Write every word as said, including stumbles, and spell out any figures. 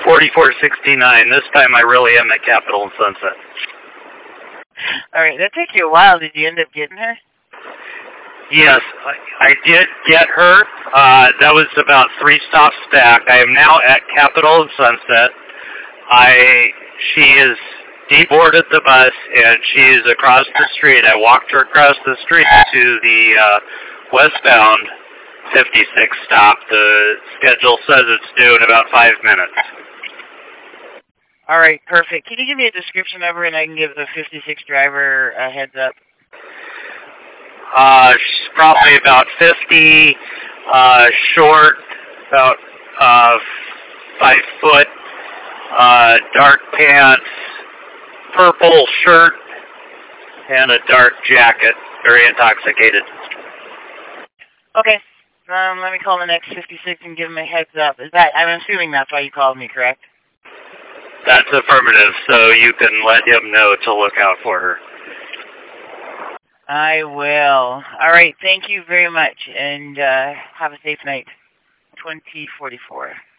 forty-four sixty-nine. This time I really am at Capitol and Sunset. All right, that took you a while. Did you end up getting her? Yes, I, I did get her. Uh, that was about three stops back. I am now at Capitol and Sunset. I she is deboarded the bus and she is across the street. I walked her across the street to the uh, westbound fifty-six stop. The schedule says it's due in about five minutes. All right, perfect. Can you give me a description of her and I can give the fifty-six driver a heads up? Uh, she's probably about fifty, uh, short, about uh, five foot, uh, dark pants, purple shirt, and a dark jacket. Very intoxicated. Okay. Um, let me call the next fifty-six and give him a heads up. Is that? I'm assuming that's why you called me, correct? That's affirmative, so you can let him know to look out for her. I will. All right, thank you very much, and uh, have a safe night. twenty forty-four.